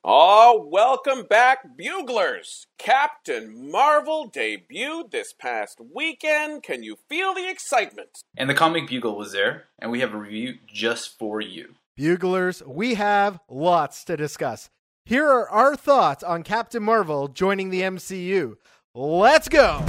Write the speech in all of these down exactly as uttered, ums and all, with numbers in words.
Oh, welcome back, Buglers! Captain Marvel debuted this past weekend. Can you feel the excitement? And the Comic Bugle was there, and we have a review just for you. Buglers, we have lots to discuss. Here are our thoughts on Captain Marvel joining the M C U. Let's go!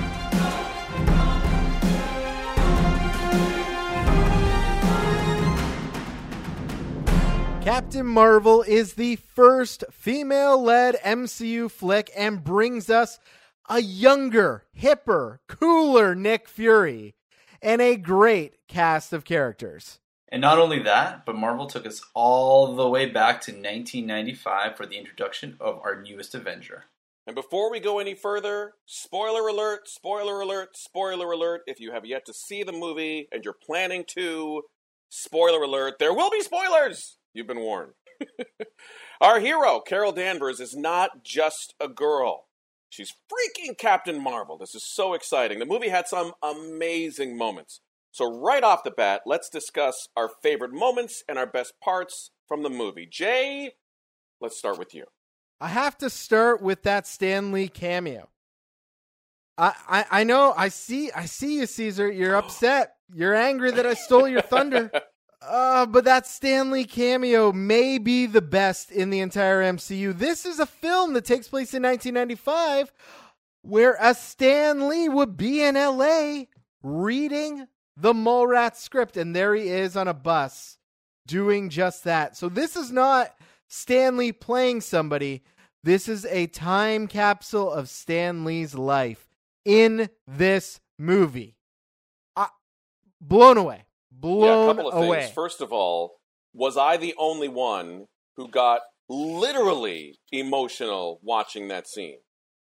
Captain Marvel is the first female-led M C U flick and brings us a younger, hipper, cooler Nick Fury and a great cast of characters. And not only that, but Marvel took us all the way back to nineteen ninety-five for the introduction of our newest Avenger. And before we go any further, spoiler alert, spoiler alert, spoiler alert. If you have yet to see the movie and you're planning to, spoiler alert, there will be spoilers! You've been warned. Our hero, Carol Danvers, is not just a girl. She's freaking Captain Marvel. This is so exciting. The movie had some amazing moments. So right off the bat, let's discuss our favorite moments and our best parts from the movie. Jay, let's start with you. I have to start with that Stan Lee cameo. I, I, I know, I see, I see you, Caesar. You're upset. You're angry that I stole your thunder. Uh, but that Stan Lee cameo may be the best in the entire M C U. This is a film that takes place in nineteen ninety-five where a Stan Lee would be in L A reading the Mallrats script, and there he is on a bus doing just that. So this is not Stan Lee playing somebody. This is a time capsule of Stan Lee's life in this movie. Uh, blown away. Blown yeah, a couple of away. things. First of all, was I the only one who got literally emotional watching that scene?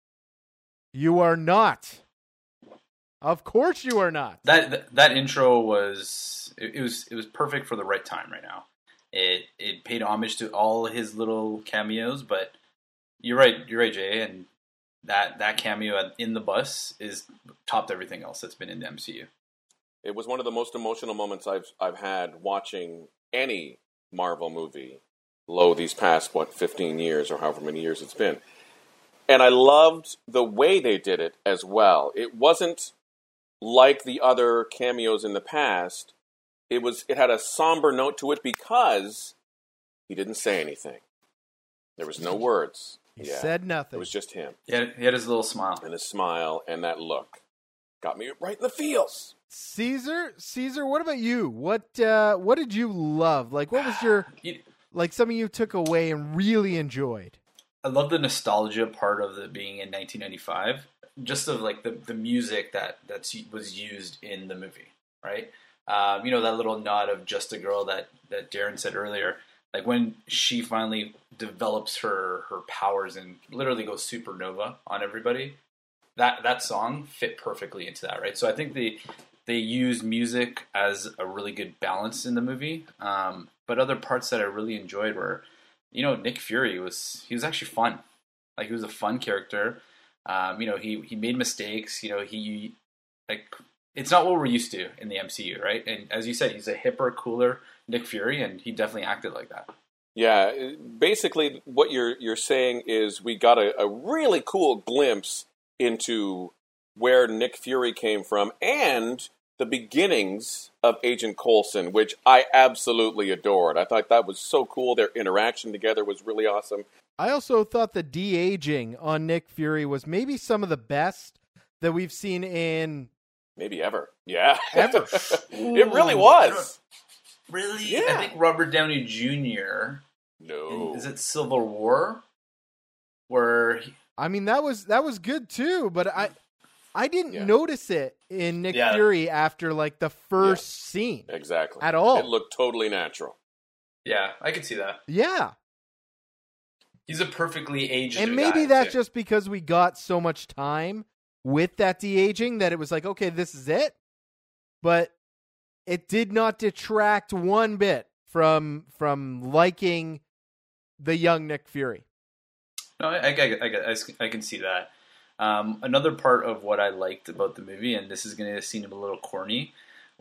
You are not. Of course you are not. That that, that intro was it, it was it was perfect for the right time right now. It it paid homage to all his little cameos, but you're right, you're right, Jay, and that that cameo in the bus is topped everything else that's been in the M C U. It was one of the most emotional moments I've I've had watching any Marvel movie, lo, these past, what, fifteen years or however many years it's been. And I loved the way they did it as well. It wasn't like the other cameos in the past. It was it had a somber note to it because he didn't say anything. There was no words. He yeah. said nothing. It was just him. He had, he had his little smile. And his smile and that look. Got me right in the feels. Caesar, Caesar, what about you? What uh, what did you love? Like, what was your like something you took away and really enjoyed? I love the nostalgia part of it being in nineteen ninety-five. Just of like the, the music that that's, was used in the movie, right? Um, you know, that little nod of Just a Girl that, that Darren said earlier. Like when she finally develops her, her powers and literally goes supernova on everybody. That that song fit perfectly into that, right? So I think they they use music as a really good balance in the movie. Um, but other parts that I really enjoyed were, you know, Nick Fury was he was actually fun. Like he was a fun character. Um, you know, he he made mistakes. You know, he like it's not what we're used to in the M C U, right? And as you said, he's a hipper, cooler Nick Fury, and he definitely acted like that. Yeah, basically what you're you're saying is we got a, a really cool glimpse into where Nick Fury came from and the beginnings of Agent Coulson, which I absolutely adored. I thought that was so cool. Their interaction together was really awesome. I also thought the de-aging on Nick Fury was maybe some of the best that we've seen in... Maybe ever. Yeah. Ever. It really was. Really? Yeah. I think Robert Downey Junior No. Is it Civil War? Where... He, I mean, that was that was good too, but I I didn't yeah. notice it in Nick yeah. Fury after like the first yeah. scene. Exactly. At all. It looked totally natural. Yeah, I could see that. Yeah. He's a perfectly aged And maybe guy, that's too. just because we got so much time with that de-aging that it was like, okay, this is it. But it did not detract one bit from from liking the young Nick Fury. No, I, I, I, I, I can see that. Um, another part of what I liked about the movie, and this is going to seem a little corny,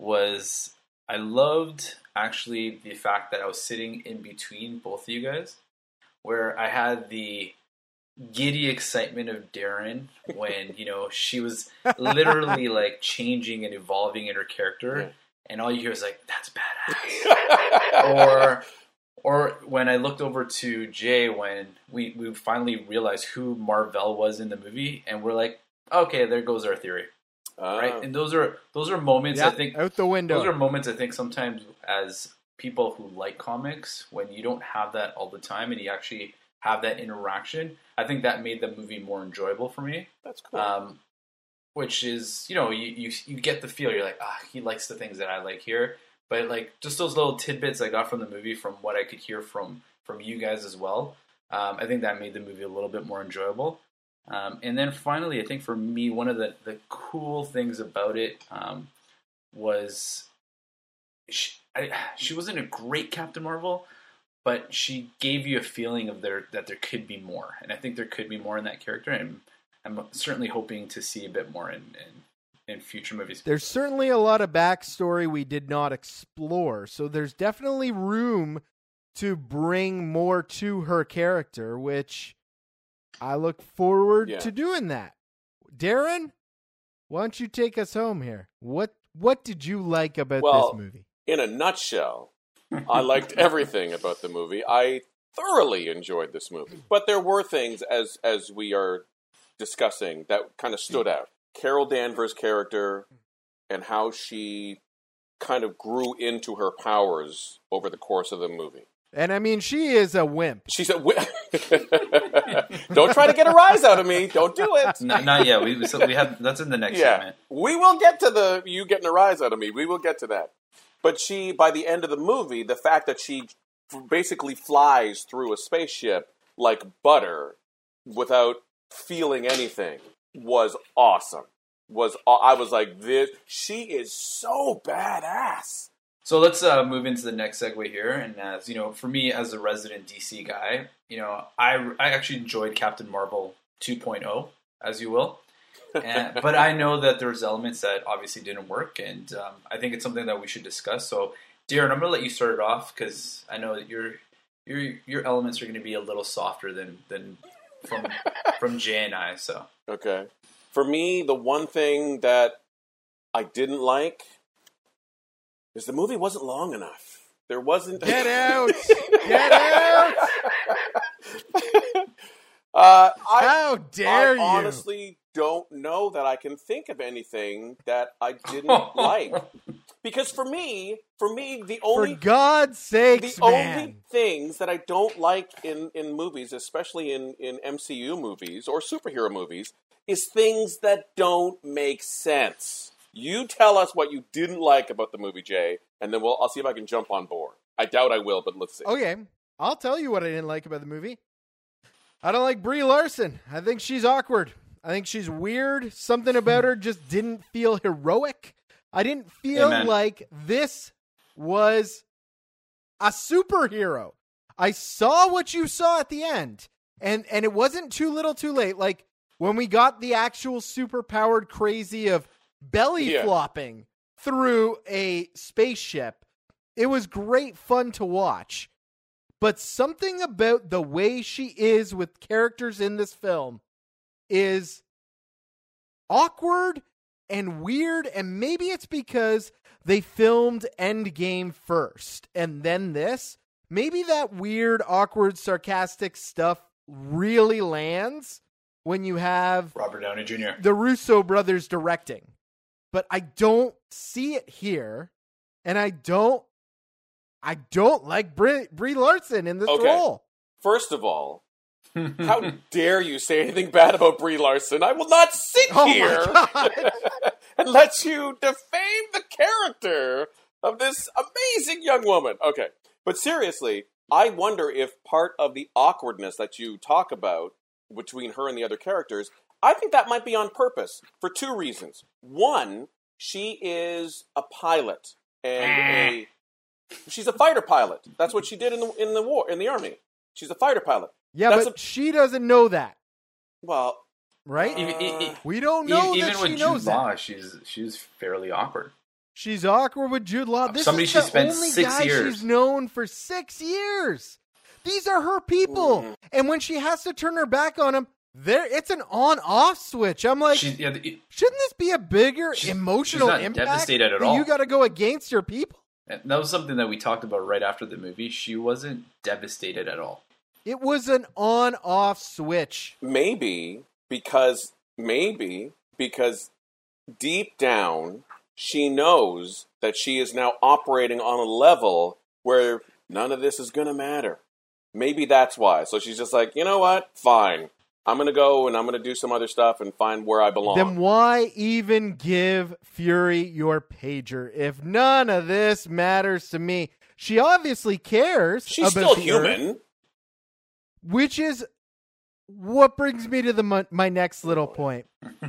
was I loved actually the fact that I was sitting in between both of you guys. where I had the giddy excitement of Darren when, you know, she was literally like changing and evolving in her character, yeah. and all you hear is like, that's badass. or or when I looked over to Jay when we, we finally realized who Mar-Vell was in the movie, and we're like, okay, there goes our theory. Uh, right? And those are those are moments yeah, I think out the window. Those are moments I think sometimes as people who like comics, when you don't have that all the time and you actually have that interaction, I think that made the movie more enjoyable for me. That's cool. Um, which is, you know, you, you you get the feel. You're like, ah, he likes the things that I like here. But like just those little tidbits I got from the movie, from what I could hear from from you guys as well, um, I think that made the movie a little bit more enjoyable. Um, and then finally, I think for me, one of the, the cool things about it um, was she, I, she wasn't a great Captain Marvel, but she gave you a feeling of there that there could be more. And I think there could be more in that character. And I'm certainly hoping to see a bit more in, in, in future movies. There's certainly a lot of backstory we did not explore. So there's definitely room to bring more to her character, which I look forward yeah. to doing that. Darren, why don't you take us home here? What what did you like about well, this movie? In a nutshell, I liked everything about the movie. I thoroughly enjoyed this movie. But there were things, as as we are discussing, that kind of stood out. Carol Danvers' character and how she kind of grew into her powers over the course of the movie. And I mean, she is a wimp. She's a wimp. Don't try to get a rise out of me. Don't do it. No, not yet. We so we have that's in the next yeah. segment. We will get to the you getting a rise out of me. We will get to that. But she, by the end of the movie, the fact that she basically flies through a spaceship like butter without feeling anything was awesome. Was I was like, this? She is so badass. So let's uh, move into the next segue here. And as you know, for me as a resident D C guy, you know, I, I actually enjoyed Captain Marvel two point oh, as you will. And, but I know that there's elements that obviously didn't work, and um, I think it's something that we should discuss. So, Darren, I'm going to let you start it off because I know that your your your elements are going to be a little softer than than from from Jay and I. So, okay, for me, the one thing that I didn't like is the movie wasn't long enough. There wasn't. Get out! Get out! uh, I, How dare I you? honestly don't know that I can think of anything that I didn't like. Because for me, for me, the only for God's sakes, the man. only things that I don't like in, in movies, especially in, in M C U movies or superhero movies, is things that don't make sense. You tell us what you didn't like about the movie, Jay, and then we'll I'll see if I can jump on board. I doubt I will, but let's see. Okay, I'll tell you what I didn't like about the movie. I don't like Brie Larson. I think she's awkward. I think she's weird. Something about her just didn't feel heroic. I didn't feel Amen. like this was a superhero. I saw what you saw at the end, and, and it wasn't too little too late. Like, when we got the actual super-powered crazy of belly Yeah. flopping through a spaceship, it was great fun to watch. But something about the way she is with characters in this film is awkward and weird, and maybe it's because they filmed Endgame first and then this. Maybe that weird, awkward, sarcastic stuff really lands when you have Robert Downey Junior the Russo brothers directing. But I don't see it here, and I don't I don't like Brie, Brie Larson in this Okay. role. First of all, how dare you say anything bad about Brie Larson? I will not sit Oh my here God. and let you defame the character of this amazing young woman. Okay, but seriously, I wonder if part of the awkwardness that you talk about between her and the other characters, I think that might be on purpose for two reasons. One, she is a pilot and a she's a fighter pilot. That's what she did in the in the war in the army. She's a fighter pilot. Yeah, That's but a- she doesn't know that, Well, right? Uh, Even, e- e- we don't know even that with she Jude knows Law, that. she's she's fairly awkward. She's awkward with Jude Law. This Somebody is she the spent only six guy years. she's known for six years. These are her people. Mm. And when she has to turn her back on them, there it's an on-off switch. I'm like, she, yeah, it, shouldn't this be a bigger she's, emotional she's not impact? Devastated at all. You got to go against your people. And that was something that we talked about right after the movie. She wasn't devastated at all. It was an on-off switch. Maybe because, maybe because deep down, she knows that she is now operating on a level where none of this is going to matter. Maybe that's why. So she's just like, you know what? Fine. I'm going to go and I'm going to do some other stuff and find where I belong. Then why even give Fury your pager if none of this matters to me? She obviously cares. She's about still human. Earth, which is what brings me to the my next little point.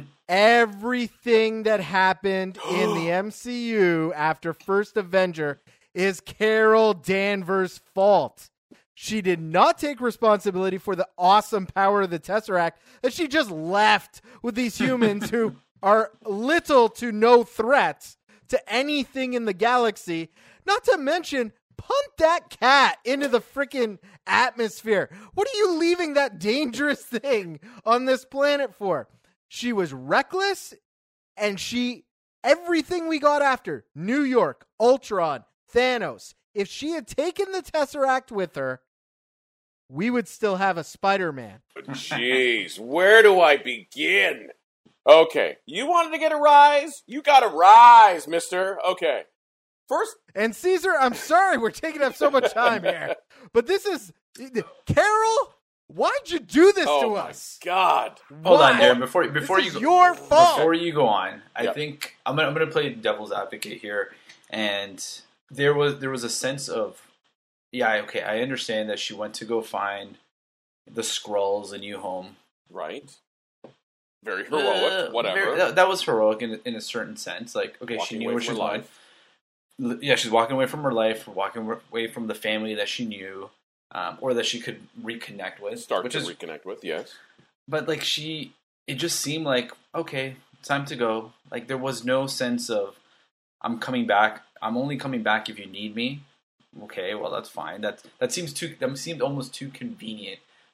Everything that happened in the M C U after First Avenger is Carol Danvers' fault. She did not take responsibility for the awesome power of the Tesseract that she just left with these humans who are little to no threat to anything in the galaxy. Not to mention, punt that cat into the freaking atmosphere. What are you leaving that dangerous thing on this planet for? She was reckless, and she, everything we got after, New York, Ultron, Thanos, if she had taken the Tesseract with her, we would still have a Spider-Man. Jeez, where do I begin? Okay, you wanted to get a rise? You got a rise, mister. Okay. First... And Caesar, I'm sorry we're taking up so much time here, but this is... Carol, why'd you do this oh to my us? God. Hold on, Darren. Before, before this you is go, your fault. Before you go on, I yep. think I'm gonna, I'm gonna play devil's advocate here, and there was there was a sense of, yeah, okay, I understand that she went to go find the Skrulls a new home. Right. Very heroic, uh, whatever. Very, that, that was heroic in, in a certain sense. Like, okay, walking she knew where she was going. Yeah, she's walking away from her life, walking away from the family that she knew, um, or that she could reconnect with. Start which to is, reconnect with, yes. But, like, she, it just seemed like, okay, time to go. Like, there was no sense of, I'm coming back. I'm only coming back if you need me. Okay, well, that's fine. That that seems too. That seemed almost too convenient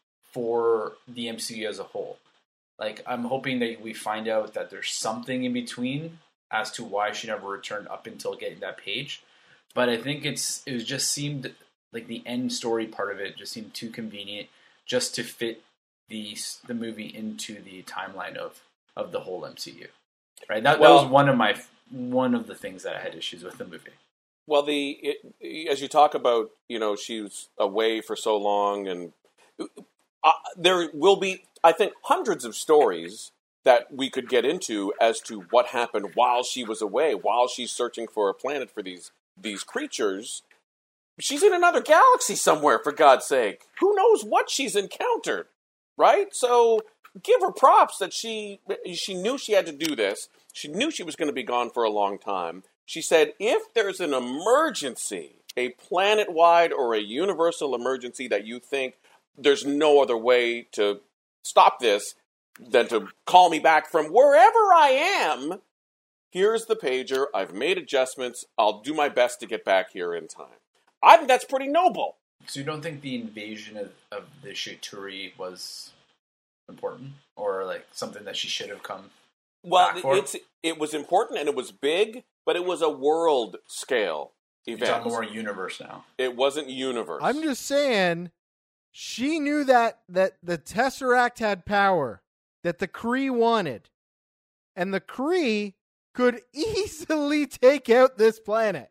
for the M C U as a whole. Like, I'm hoping that we find out that there's something in between as to why she never returned up until getting that page. But I think it's it was just seemed like the end story part of it just seemed too convenient just to fit the the movie into the timeline of of the whole M C U. Right. That well, that was one of my one of the things that I had issues with the movie. Well, the it, as you talk about, you know, she was away for so long, and uh, there will be, I think, hundreds of stories that we could get into as to what happened while she was away, while she's searching for a planet for these these creatures. She's in another galaxy somewhere, for God's sake. Who knows what she's encountered, right? So give her props that she she knew she had to do this. She knew she was going to be gone for a long time. She said, if there's an emergency, a planet-wide or a universal emergency that you think there's no other way to stop this than to call me back from wherever I am, here's the pager. I've made adjustments. I'll do my best to get back here in time. I think that's pretty noble. So you don't think the invasion of, of the Chitauri was important? Or like something that she should have come well, back for? it's it was important and it was big, but it was a world scale event. It's on more universe now. It wasn't universe. I'm just saying, she knew that that the Tesseract had power that the Kree wanted, and the Kree could easily take out this planet.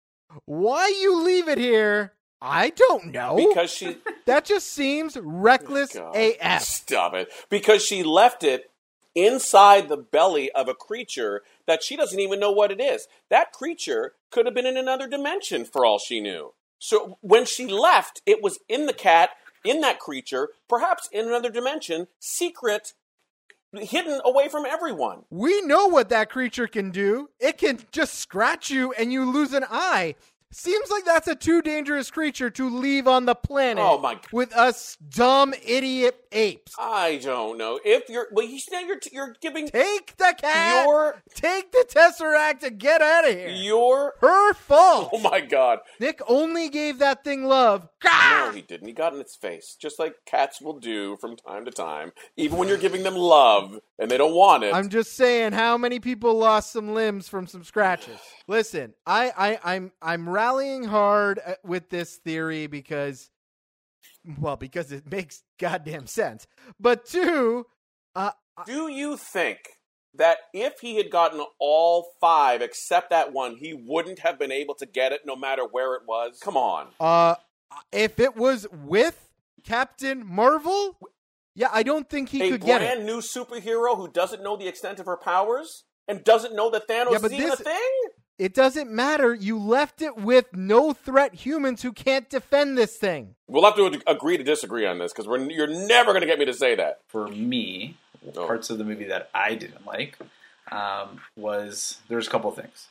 Why you leave it here? I don't know. Because she... That just seems reckless God, A F. Stop it. Because she left it inside the belly of a creature that she doesn't even know what it is. That creature could have been in another dimension for all she knew. So when she left, it was in the cat, in that creature, perhaps in another dimension, secret, hidden away from everyone. We know what that creature can do. It can just scratch you and you lose an eye. Seems like that's a too dangerous creature to leave on the planet Oh my! with us dumb idiot apes. I don't know if you're. Well, you now you're you're giving Take the cat. your Take the Tesseract and get out of here. your. Her fault. Oh my God! Nick only gave that thing love. No, he didn't. He got in its face, just like cats will do from time to time, even when you're giving them love and they don't want it. I'm just saying, how many people lost some limbs from some scratches? Listen, I, I, I'm, I'm rallying hard with this theory because, well, because it makes goddamn sense. But two, uh, Do you think that if he had gotten all five except that one, he wouldn't have been able to get it no matter where it was? Come on. uh, if it was with Captain Marvel, yeah, I don't think he A could get it. brand new superhero who doesn't know the extent of her powers and doesn't know that Thanos Yeah, but is even this- a thing? It doesn't matter. You left it with no threat humans who can't defend this thing. We'll have to agree to disagree on this because we're you're never going to get me to say that. For me, Oh. parts of the movie that I didn't like um, was there's a couple things.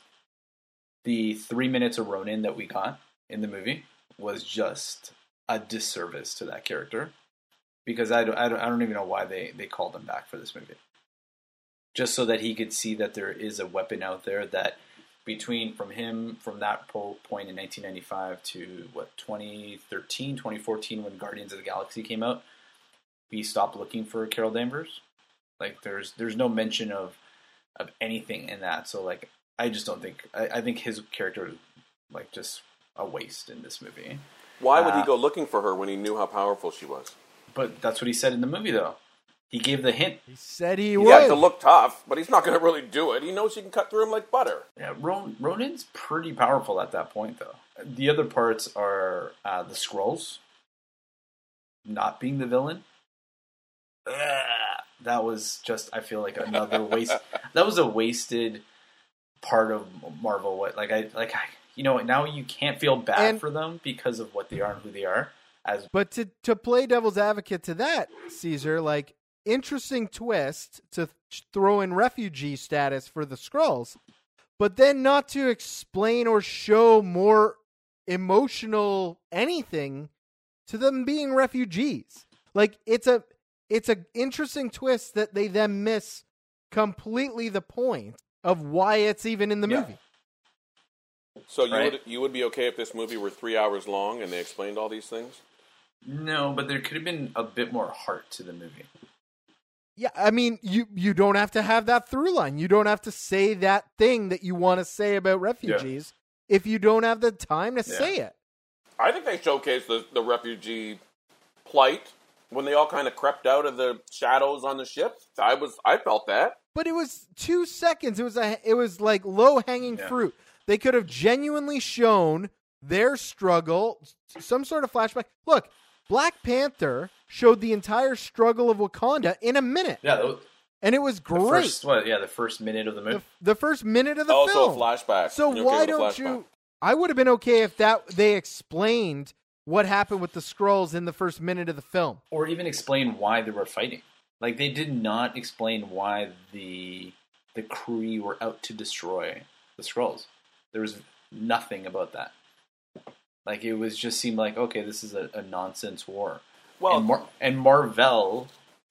The three minutes of Ronin that we got in the movie was just a disservice to that character because I don't, I don't, I don't even know why they, they called him back for this movie. Just so that he could see that there is a weapon out there that between from him from that po- point in nineteen ninety-five to what twenty thirteen, twenty fourteen when Guardians of the Galaxy came out, we stopped looking for Carol Danvers. Like there's there's no mention of of anything in that. So like I just don't think I, I think his character is like just a waste in this movie. Why would Uh, he go looking for her when he knew how powerful she was? But that's what he said in the movie though. He gave the hint. He said he He would. has to look tough, but he's not going to really do it. He knows she can cut through him like butter. Yeah, Ron, Ronin's pretty powerful at that point, though. The other parts are uh, the Skrulls not being the villain. Ugh, that was just, I feel like another waste. That was a wasted part of Marvel. What, like I, like I, you know, now you can't feel bad And- for them because of what they are and who they are. As But to to play devil's advocate to that, Caesar, like, interesting twist to th- throw in refugee status for the Skrulls, but then not to explain or show more emotional anything to them being refugees. Like, it's a it's a interesting twist that they then miss completely the point of why it's even in the Yeah. movie. So you Right. would you would be okay if this movie were three hours long and they explained all these things? no, but there could have been a bit more heart to the movie. Yeah, I mean, you, you don't have to have that through line. You don't have to say that thing that you want to say about refugees if you don't have the time to Yeah. say it. I think they showcased the, the refugee plight when they all kind of crept out of the shadows on the ship. I was I felt that. But it was two seconds. It was a it was like low hanging Yeah. fruit. They could have genuinely shown their struggle, some sort of flashback. Look, Black Panther showed the entire struggle of Wakanda in a minute, Yeah, the, and it was the great. first what? Yeah, the first minute of the movie. the, the first minute of the Also film. a flashback. So You're okay why with a don't flashback? you? I would have been okay if that they explained what happened with the Skrulls in the first minute of the film. Or even explain why they were fighting. Like they did not explain why the the Kree were out to destroy the Skrulls. There was nothing about that. Like it was just seemed like okay, this is a, a nonsense war. Well, and, Mar- and Marvel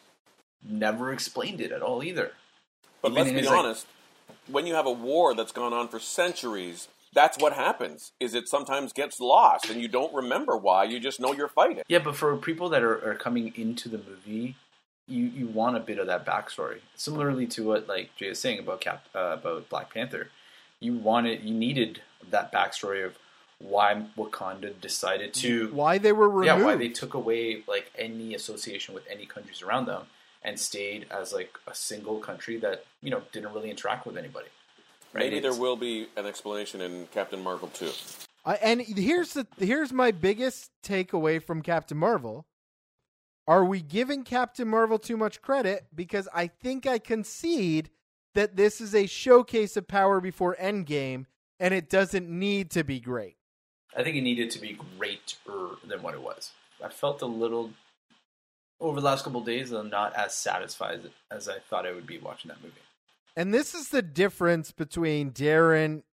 never explained it at all either. but even let's in be his, like- honest. When you have a war that's gone on for centuries, that's what happens. Is it sometimes gets lost and you don't remember why. You just know you're fighting. Yeah, but for people that are, are coming into the movie, you, you want a bit of that backstory. Similarly to what like Jay is saying about Cap uh, about Black Panther, you wanted you needed that backstory of why Wakanda decided to Why they were removed? yeah why they took away like any association with any countries around them and stayed as like a single country that you know didn't really interact with anybody. Right? Maybe there It's- will be an explanation in Captain Marvel two. I, and here's the here's my biggest takeaway from Captain Marvel. Are we giving Captain Marvel too much credit? Because I think I concede that this is a showcase of power before Endgame, and it doesn't need to be great. I think it needed to be greater than what it was. I felt a little over the last couple of days. I'm not as satisfied as I thought I would be watching that movie. And this is the difference between Darren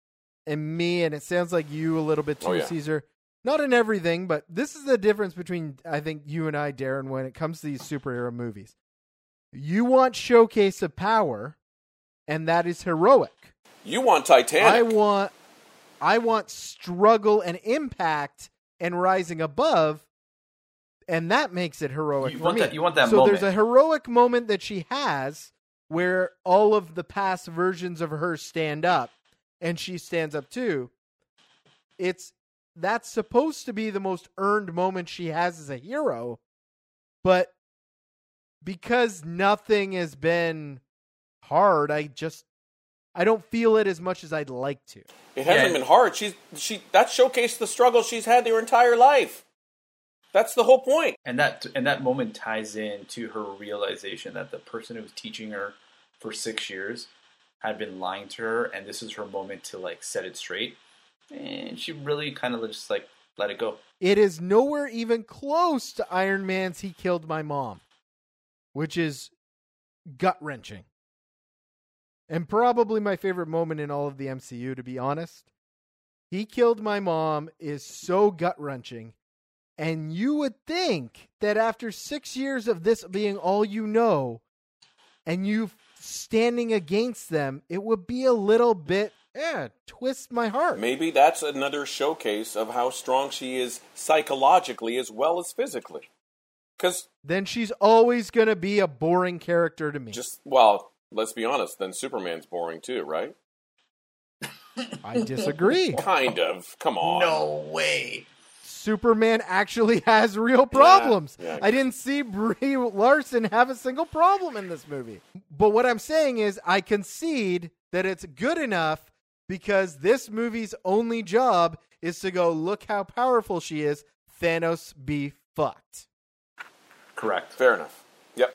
and me, and it sounds like you a little bit too, Oh, yeah. Caesar. Not in everything, but this is the difference between, I think, you and I, Darren, when it comes to these superhero movies. You want showcase of power, and that is heroic. You want Titanic. I want, I want struggle and impact and rising above, and that makes it heroic You for want me. that- you want that so moment. there's a heroic moment that she has where all of the past versions of her stand up, and she stands up too. It's that's supposed to be the most earned moment she has as a hero, but because nothing has been hard, I just I don't feel it as much as I'd like to. It hasn't Yeah. been hard. She's she that showcased the struggle she's had her entire life. That's the whole point. And that and that moment ties in to her realization that the person who was teaching her for six years had been lying to her, and this is her moment to like set it straight. And she really kind of just like let it go. It is nowhere even close to Iron Man's He Killed My Mom, which is gut-wrenching. And probably my favorite moment in all of the M C U, to be honest. He Killed My Mom is so gut-wrenching. And you would think that after six years of this being all you know, and you standing against them, it would be a little bit, yeah, twist my heart. Maybe that's another showcase of how strong she is psychologically as well as physically. Because Then she's always going to be a boring character to me. just, well, let's be honest, then Superman's boring too, right? I disagree. Kind of. Come on. No way. Superman actually has real problems. yeah. I didn't see Brie Larson have a single problem in this movie. But what I'm saying is I concede that it's good enough because this movie's only job is to go, look how powerful she is. Thanos be fucked. Correct. Fair enough. Yep.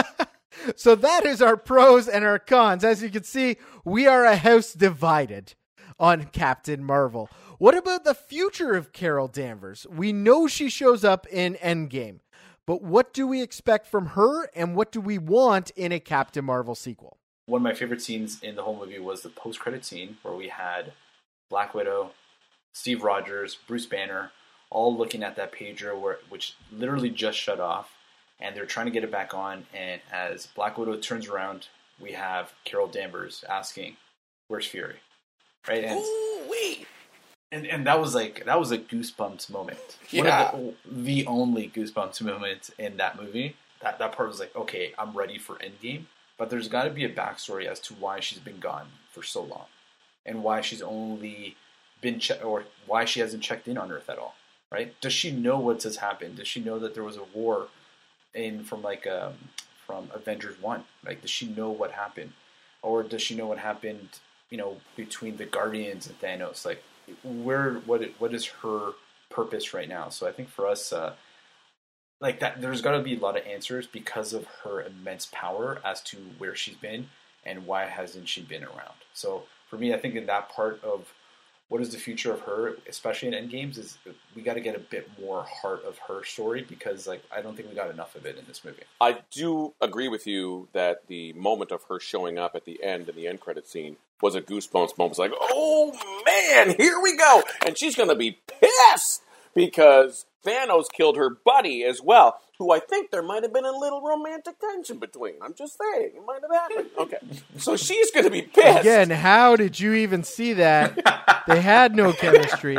So that is our pros and our cons. As you can see, we are a house divided on Captain Marvel. What about the future of Carol Danvers? We know she shows up in Endgame, but what do we expect from her and what do we want in a Captain Marvel sequel? One of my favorite scenes in the whole movie was the post-credit scene where we had Black Widow, Steve Rogers, Bruce Banner, all looking at that pager where which literally just shut off, and they're trying to get it back on. And as Black Widow turns around, we have Carol Danvers asking, "Where's Fury?" Right? And Ooh, wee. And and that was like that was a goosebumps moment. Yeah. One of the, the only goosebumps moment in that movie. That that part was like, okay, I'm ready for Endgame. But there's got to be a backstory as to why she's been gone for so long, and why she's only been che- or why she hasn't checked in on Earth at all. Right? Does she know what has happened? Does she know that there was a war in from like um, from Avengers One? Like, does she know what happened, or does she know what happened? You know, between the Guardians and Thanos, like. Where what what is her purpose right now? So I think for us, uh, like that, there's got to be a lot of answers because of her immense power as to where she's been and why hasn't she been around. So for me, I think in that part of what is the future of her, especially in Endgames, is we got to get a bit more heart of her story because like I don't think we got enough of it in this movie. I do agree with you that the moment of her showing up at the end in the end credit scene was a goosebumps moment. It's like, oh man, here we go. And she's going to be pissed because Thanos killed her buddy as well, who I think there might have been a little romantic tension between. I'm just saying, it might have happened. Okay. So she's going to be pissed. Again, how did you even see that? They had no chemistry.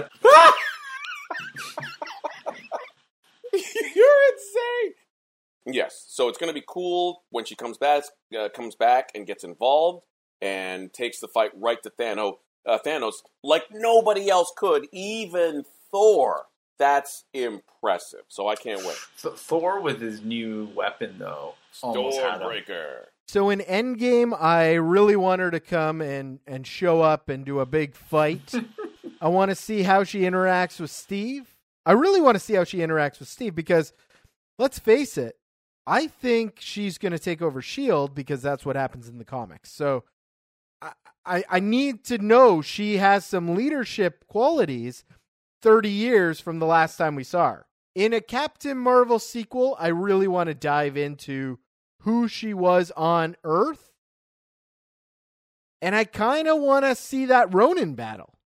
You're insane. Yes, so it's going to be cool when she comes back, uh, comes back and gets involved and takes the fight right to Thanos, uh, Thanos like nobody else could, even Thor. That's impressive. So I can't wait. So Thor with his new weapon though, almost had him. Stormbreaker. So in Endgame, I really want her to come and, and show up and do a big fight. I want to see how she interacts with Steve. I really want to see how she interacts with Steve because, let's face it, I think she's going to take over S H I E L D because that's what happens in the comics. So I, I, I need to know she has some leadership qualities thirty years from the last time we saw her. In a Captain Marvel sequel, I really want to dive into who she was on Earth. And I kind of want to see that Ronin battle.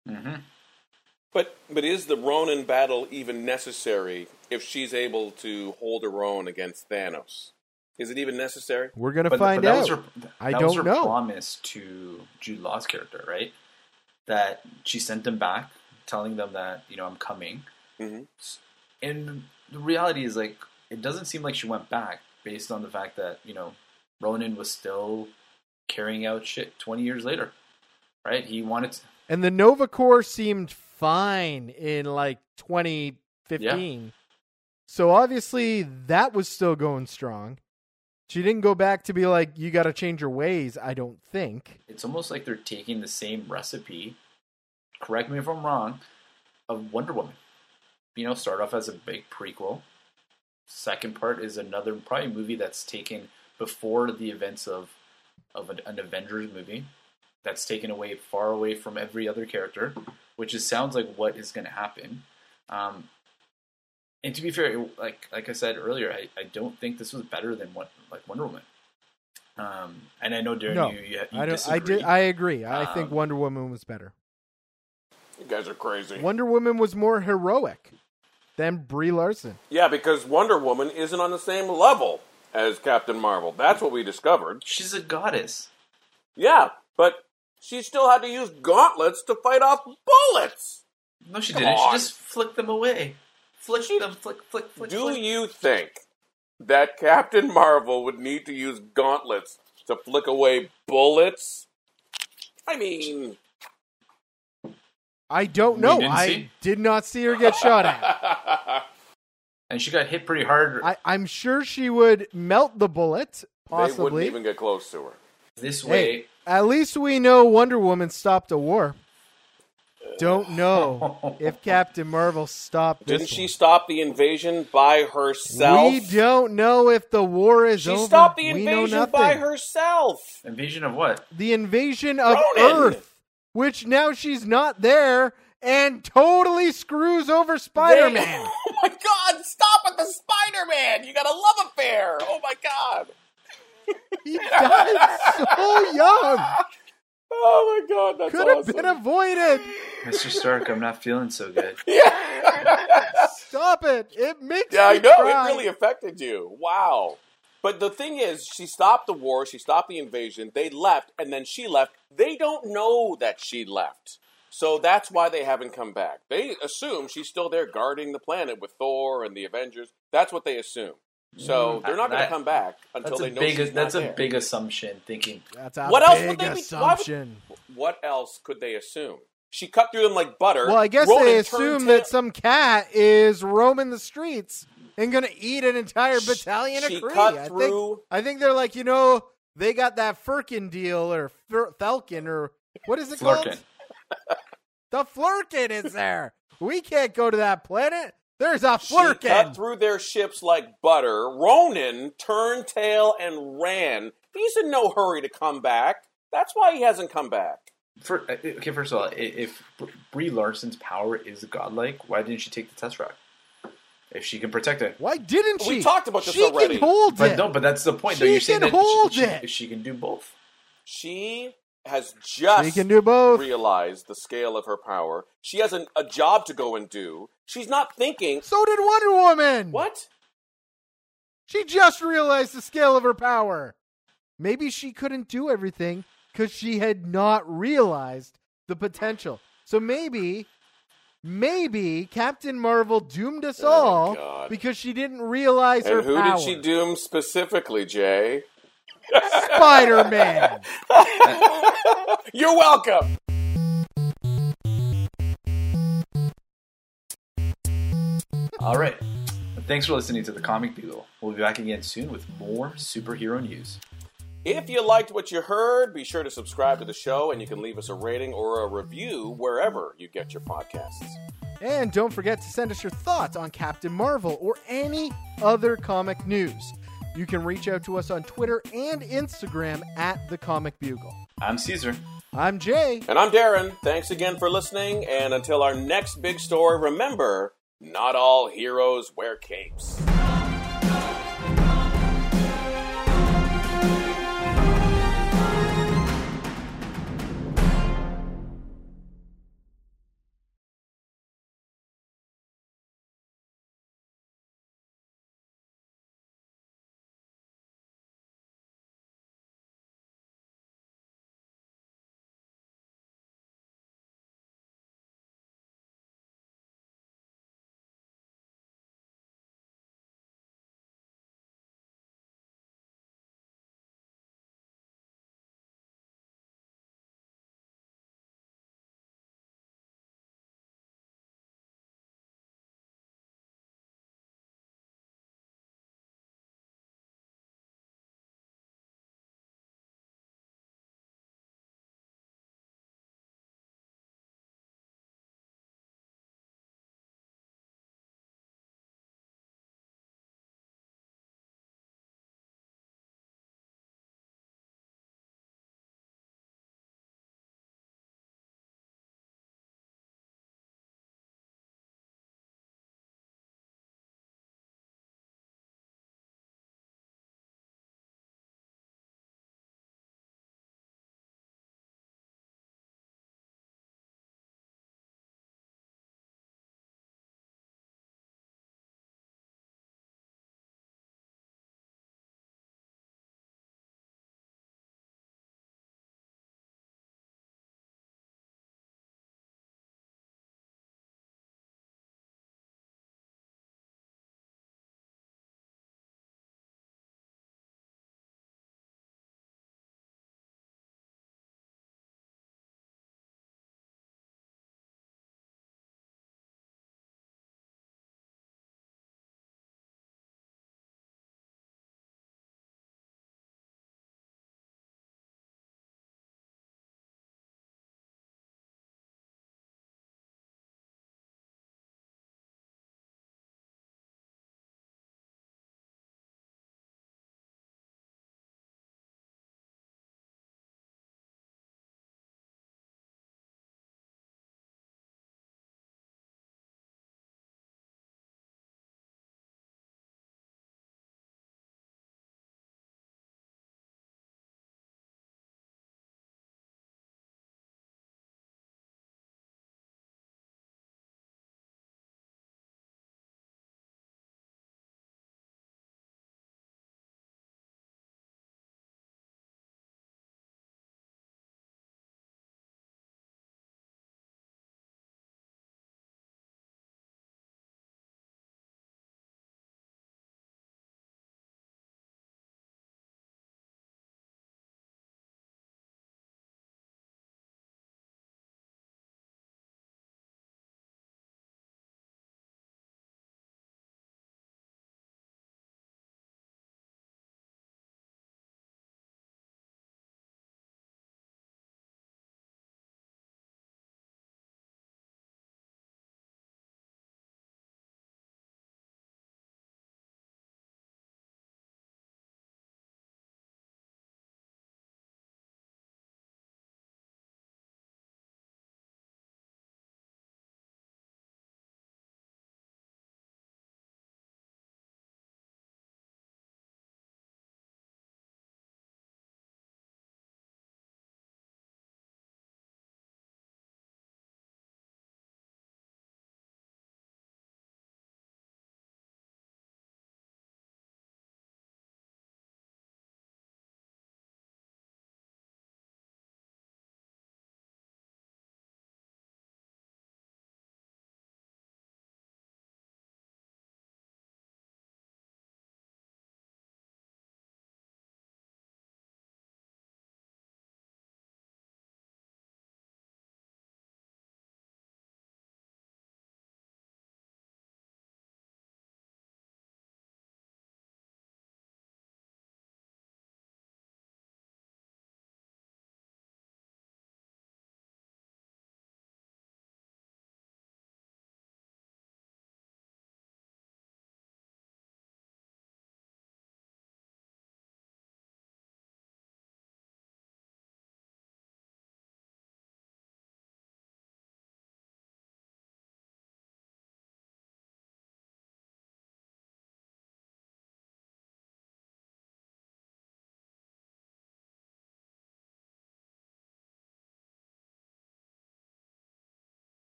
Mm-hmm. But but is the Ronin battle even necessary if she's able to hold her own against Thanos? Is it even necessary? We're gonna But, find but that out. was her, I that don't was her know. promise to Jude Law's character, right? That she sent them back, telling them that, you know, I'm coming. Mm-hmm. And the reality is, like, it doesn't seem like she went back based on the fact that, you know, Ronin was still carrying out shit twenty years later, right? He wanted to... And the Nova Corps seemed fine in like twenty fifteen. Yeah. So obviously that was still going strong. She didn't go back to be like, you got to change your ways, I don't think. It's almost like they're taking the same recipe, correct me if I'm wrong, of Wonder Woman. You know, start off as a big prequel. Second part is another probably movie that's taken before the events of of an, an Avengers movie. That's taken away far away from every other character, which is sounds like what is going to happen. Um, and to be fair, like like I said earlier, I, I don't think this was better than what like Wonder Woman. Um, and I know Darren, no, you, you, you I don't. disagree. I did. I agree. I Um, think Wonder Woman was better. You guys are crazy. Wonder Woman was more heroic than Brie Larson. Yeah, because Wonder Woman isn't on the same level as Captain Marvel. That's what we discovered. She's a goddess. Yeah, but she still had to use gauntlets to fight off bullets. No, she Come didn't. on. She just flicked them away. Flick She- them, flick, flick, flick. Do flick. you think that Captain Marvel would need to use gauntlets to flick away bullets? I mean... I don't We know. didn't I see. did not see her get shot at. And she got hit pretty hard. I, I'm sure she would melt the bullet, They wouldn't possibly. even get close to her. This way. Hey, at least we know Wonder Woman stopped a war. Don't know if Captain Marvel stopped this Didn't she one. stop the invasion by herself? We don't know if the war is She over. stopped the We know invasion nothing. by herself. Invasion of what? The invasion of Ronan! Earth, which now she's not there and totally screws over Spider-Man. They- oh my God! Stop with the Spider-Man! You got a love affair! Oh my God! He died so young. Oh my God! That's Could have awesome. been avoided. Mister Stark, I'm not feeling so good. Yeah. Stop it. It makes Yeah, me I know. cry. It really affected you. Wow. But the thing is, she stopped the war. She stopped the invasion. They left, and then she left. They don't know that she left. So that's why they haven't come back. They assume she's still there guarding the planet with Thor and the Avengers. That's what they assume. So they're not going to That- come back until That's they a know big. she's That's not a there. big assumption. Thinking That's a What else big would they be- why would- assumption. What else could they assume? She cut through them like butter. Well, I guess Ronan they turned assume tail- that some cat is roaming the streets and going to eat an entire battalion she of Kree. cut I think through- I think they're like, you know, they got that Firkin deal or Fir- Falcon or what is it Flurkin. called? The Flurkin is there. We can't go to that planet. There's a She cut Flurkin. through their ships like butter. Ronan turned tail and ran. He's in no hurry to come back. That's why he hasn't come back. For, okay, first of all, i- if Brie Larson's power is godlike, why didn't she take the Tesseract? If she can protect it, Why didn't she? We talked about this she already. Can hold but it. no, but that's the point. She though. You're saying can that hold she, it. She, she can do both. She has just She can do both. realized the scale of her power. She has an, a job to go and do. She's not thinking, So did Wonder Woman. what? She just realized the scale of her power. Maybe she couldn't do everything because she had not realized the potential. So maybe, maybe Captain Marvel doomed us Oh, all God. because she didn't realize her And who power. did she doom specifically, Jay? Spider-Man. You're welcome. All right. Thanks for listening to the Comic Bugle. We'll be back again soon with more superhero news. If you liked what you heard, be sure to subscribe to the show, and you can leave us a rating or a review wherever you get your podcasts. And don't forget to send us your thoughts on Captain Marvel or any other comic news. You can reach out to us on Twitter and Instagram at The Comic Bugle. I'm Caesar. I'm Jay. And I'm Darren. Thanks again for listening, and until our next big story, remember, not all heroes wear capes.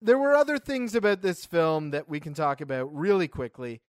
there were other things about this film that we can talk about really quickly.